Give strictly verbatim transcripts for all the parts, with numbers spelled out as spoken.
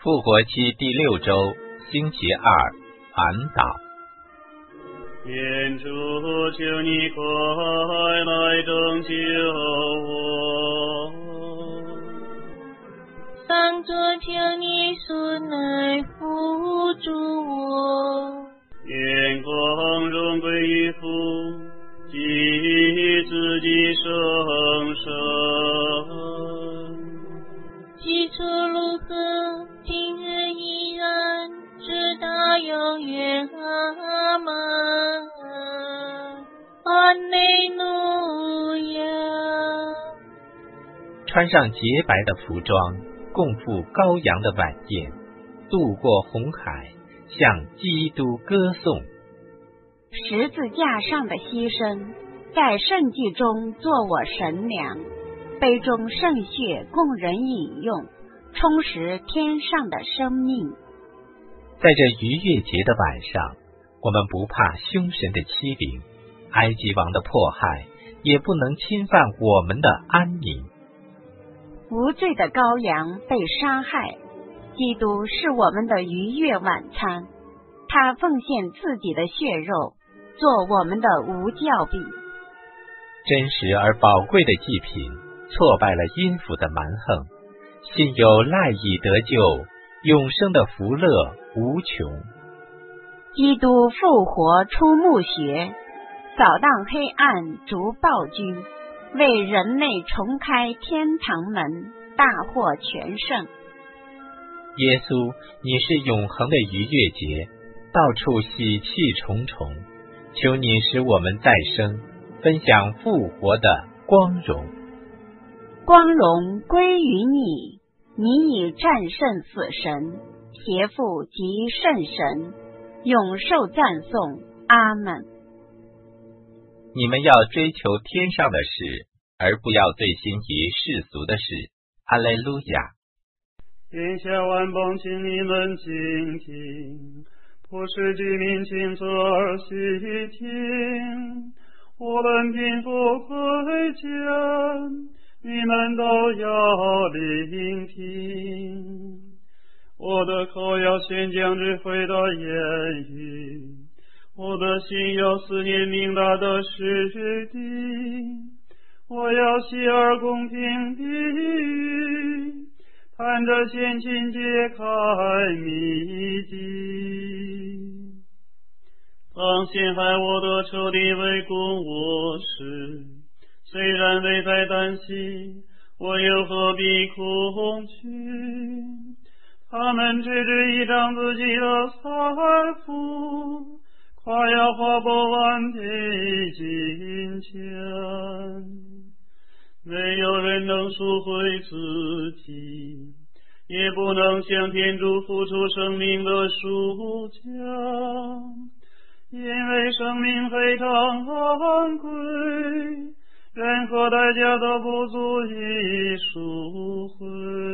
复活期第六周，星期二，晚祷。 愿主求你快来拯救我， 上主求你速来扶助我， 愿光荣归于父及子及圣神， 起初如何，今日依然，直到永远。阿们。阿肋路亚。 穿上洁白的服装，共赴羔羊的晚宴，渡过红海，向基督歌颂。 十字架上的牺牲，在圣祭中做我神粮，杯中圣血供人饮用，充实天上的生命。 在这逾越节的晚上，我们不怕凶神的欺凌，埃及王的迫害也不能侵犯我们的安宁。 无罪的羔羊被杀害，基督是我们的逾越晚餐，他奉献自己的血肉，做我们的无酵饼。 真实而宝贵的祭品，挫败了阴府的蛮横，信有赖以得救，永生的福乐无穷。 基督复活出墓穴，扫荡黑暗，逐暴君，为人类重开天堂门，大获全胜。 耶稣，你是永恒的逾越节，到处喜气重重，求你使我们再生，分享复活的光荣。 光荣归于你，你已战胜死神、邪妇及圣神，永受赞颂。阿们。 你们要追求天上的事，而不要醉心于世俗的事。哈利路亚。 天下万邦，请你们静听，普世居民请侧耳细听，我们贫富贵贱，你们都要聆听。我的口要宣讲智慧的言语，我的心要思念明大的实地，我要洗耳恭听地语，盼着先亲揭开谜底。当陷害我的仇敌围攻我时，虽然危在旦夕，我又何必恐惧？他们只知依仗自己的财富，夸耀花不完的金钱，没有人能赎回自己，也不能向天主付出生命的赎价，因为生命非常昂贵，任何代价都不足以赎回。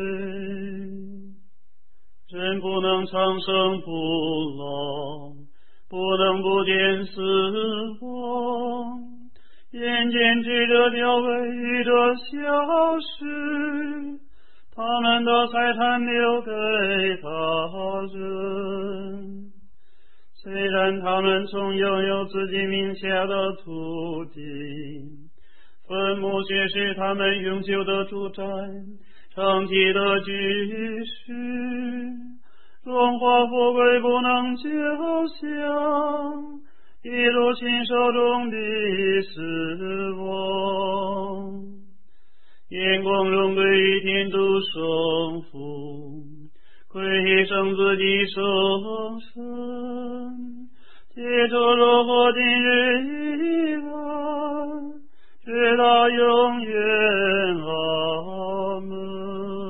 人不能长生不老，不能不见死亡，眼见指着条尾与着消失，他们的财产留给他人。虽然他们曾拥有自己名下的土地，坟墓却是他们永久的住宅，长期的居室，荣华富贵不能久享，一如亲手中的死亡。眼光荣归于天主圣父，归圣自己圣神，借着若和今日以来，直到永远。阿门。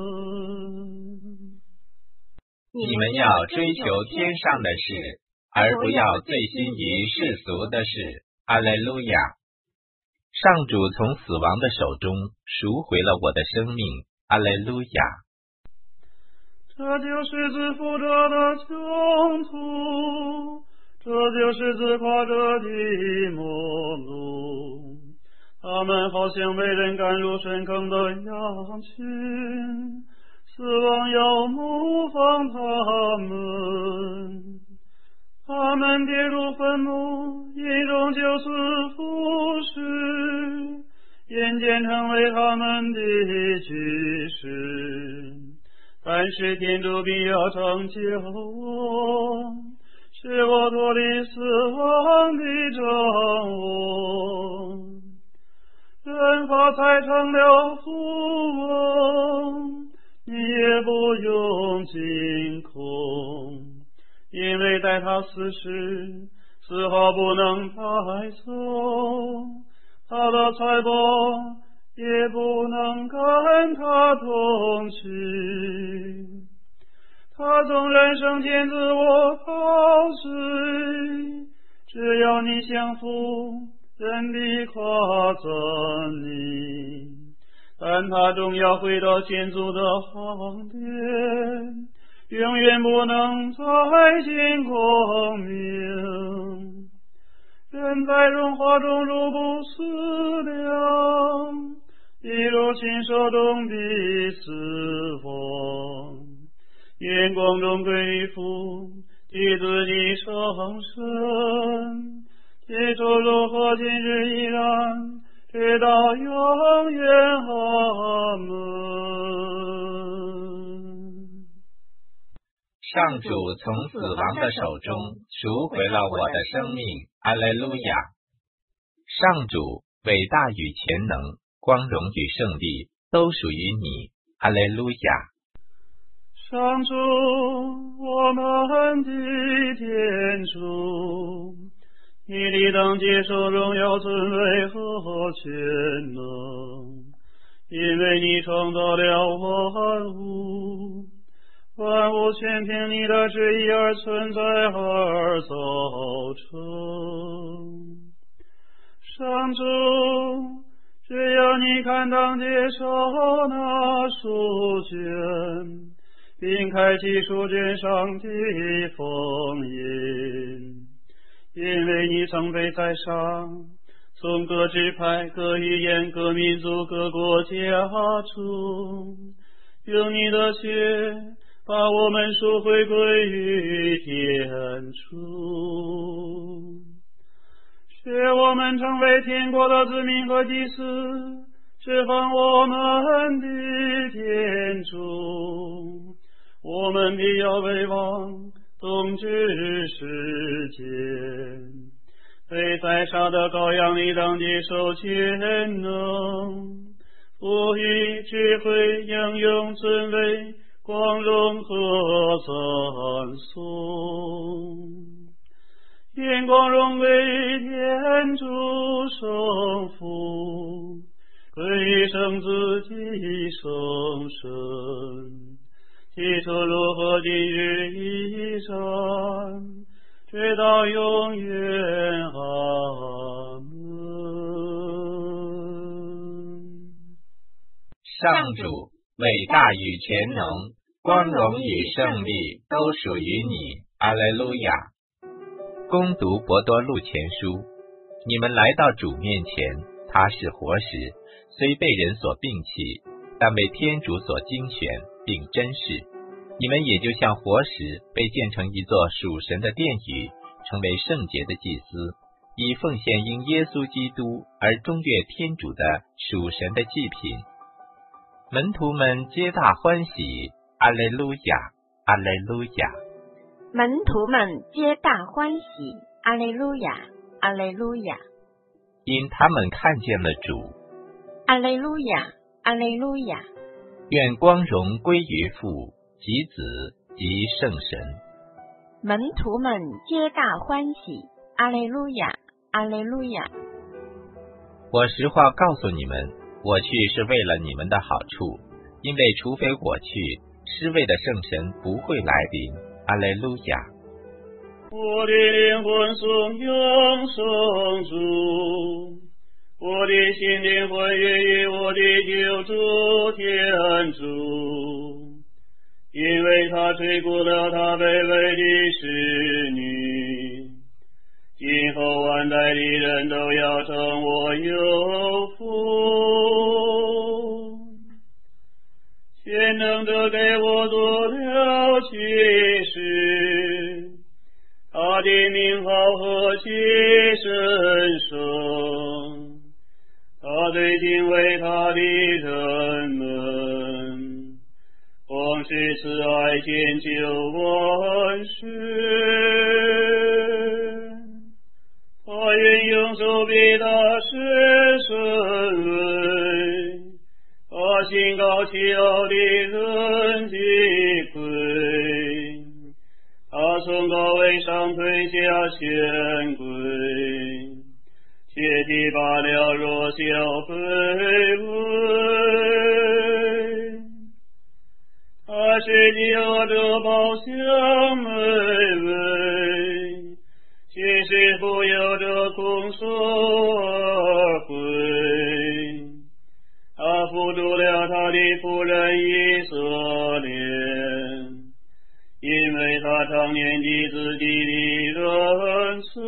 你们要追求天上的事，而不要醉心于世俗的事。哈利路亚。上主从死亡的手中赎回了我的生命。哈利路亚。 这就是自负者的穷途，这就是自夸者的末路。他们好像被人赶入深坑的羊群， 死亡要模仿他们，他们跌入坟墓，一种就是服侍，眼见成为他们的居士。但是天主必要拯救我，使我脱离死亡的掌握。人发财成了富翁，你也不用惊恐，因为在他死时，丝毫不能带走，他的财宝也不能跟他同去。他从人生前自我陶醉，只要你降服，人必夸赞你，但他终要回到建筑的行列，永远不能再见光明。人在荣华中如不思量，一如禽兽中必死亡。眼光中归于父，替自己上升，起初如何，今日依然，直到永远。阿门。 上主从死亡的手中赎回了我的生命，阿肋路亚！上主伟大与全能，光荣与胜利都属于你，阿肋路亚！ 上主，我们的天主，你理当接受荣耀、尊贵和全能，因为你创造了万物，万物全凭你的旨意而存在而造成。上主，只要你堪当接受那书卷，并开启书卷上的封印，因为你曾被在上，从各支派、各语言、各民族、各国家中，用你的血把我们赎回归于天主，使我们成为天国的子民和祭司，释放我们的天主。我们必要为王统治世间，被宰杀的羔羊理当接受全能，赋予智慧、应用、尊威、光荣和赞颂。愿光荣归天主圣父，归于圣子及圣神，起初如何，今日依然，直到永远。阿门。 上主伟大与全能，光荣与胜利都属于你，阿肋路亚！恭读伯多禄前书，你们来到主面前，他是活石，虽被人所摒弃，但被天主所精选并珍视。你们也就像活石，被建成一座属神的殿宇，成为圣洁的祭司，以奉献因耶稣基督而中悦天主的属神的祭品。门徒们皆大欢喜，阿肋路亚，阿肋路亚！ 门徒们皆大欢喜，阿肋路亚，阿肋路亚！ 因他们看见了主， 阿肋路亚，阿肋路亚！ 愿光荣归于父及子及圣神。 门徒们皆大欢喜，阿肋路亚，阿肋路亚！ 我实话告诉你们，我去是为了你们的好处，因为除非我去，施位的圣神不会来临。阿肋路亚！ 我的灵魂颂扬圣主，我的心灵欢悦于我的救主天主，因为他垂顾了他卑微的使女，今后万代的人都要称我有福。现全能者给我做了启示，他的名号何其神圣，他最敬畏他的人们，光是慈爱迁就万世。他愿用手臂大施神威，他心高气傲的人击溃，他从高位上推下权贵，切提拔了弱小卑微。他是饥饿者饱享美味，其实富有者空手而归。他扶助了他的仆人以色列，因为他常念及自己的仁慈，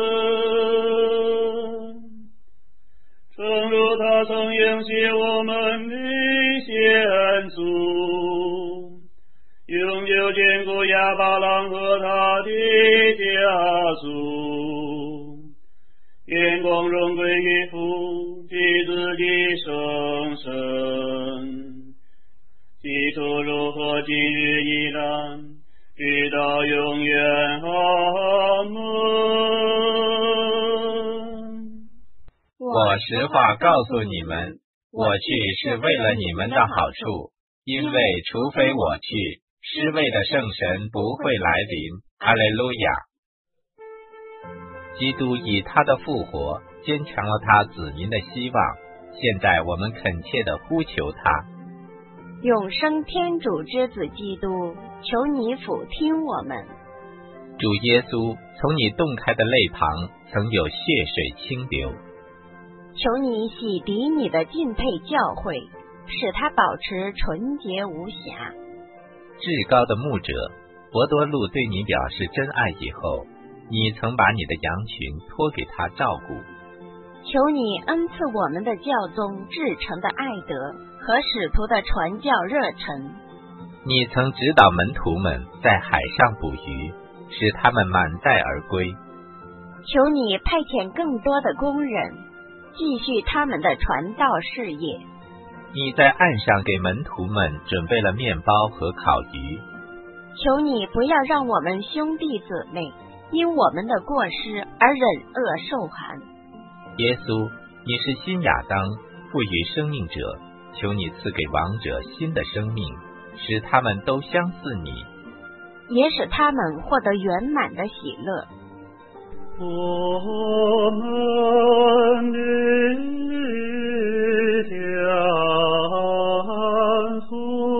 正如他曾应许我们的先祖，永久眷顾亚巴郎和他的家族，愿光荣归于父及子及圣神，起初如何今日依然直到永远。阿门。 我实话告诉你们，我去是为了你们的好处，因为除非我去，施位的圣神不会来临。哈利路亚！基督以他的复活坚强了他子民的希望，现在我们恳切地呼求他。 永生天主之子基督，求你俯听我们。 主耶稣，从你洞开的肋旁曾有血水清流， 求你洗涤你的敬佩教会，使它保持纯洁无瑕。 至高的牧者伯多禄对你表示真爱以后，你曾把你的羊群托给他照顾。 求你恩赐我们的教宗至诚的爱德和使徒的传教热忱。 你曾指导门徒们在海上捕鱼，使他们满载而归。 求你派遣更多的工人，继续他们的传道事业。 你在岸上给门徒们准备了面包和烤鱼。 求你不要让我们兄弟姊妹因我们的过失而忍饿受寒。 耶稣，你是新亚当，赋予生命者，求你赐给亡者新的生命，使他们都相似你， 也使他们获得圆满的喜乐。 我们的天父，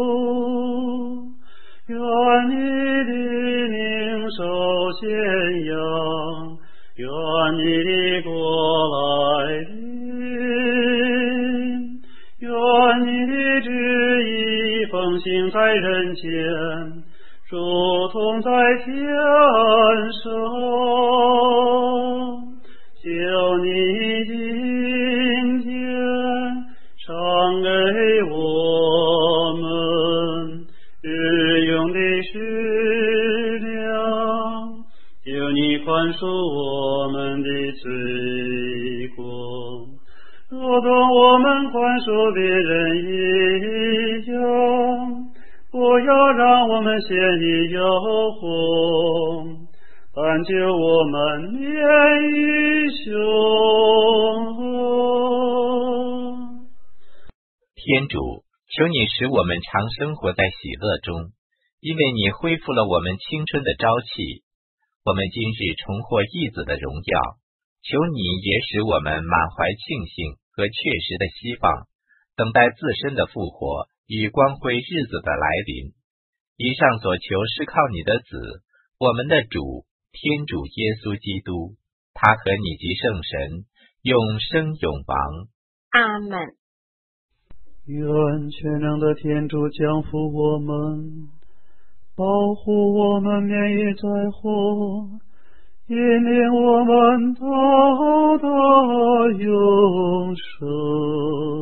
愿你的名受宣扬，愿你的国来临，愿你的旨意奉行在人间，如同在天上。求你今天常给我们日用的食粮，求你宽恕我们的罪过，如同我们宽恕别人一样，不要让我们陷于诱惑，但救我们免于凶恶。 天主，求你使我们常生活在喜乐中，因为你恢复了我们青春的朝气。我们今日重获义子的荣耀，求你也使我们满怀庆幸和确实的希望，等待自身的复活与光辉日子的来临。以上所求是靠你的子，我们的主天主耶稣基督，他和你及圣神永生永王。 阿们。 愿全能的天主降福我们，保护我们免于灾祸，引领我们到达永生。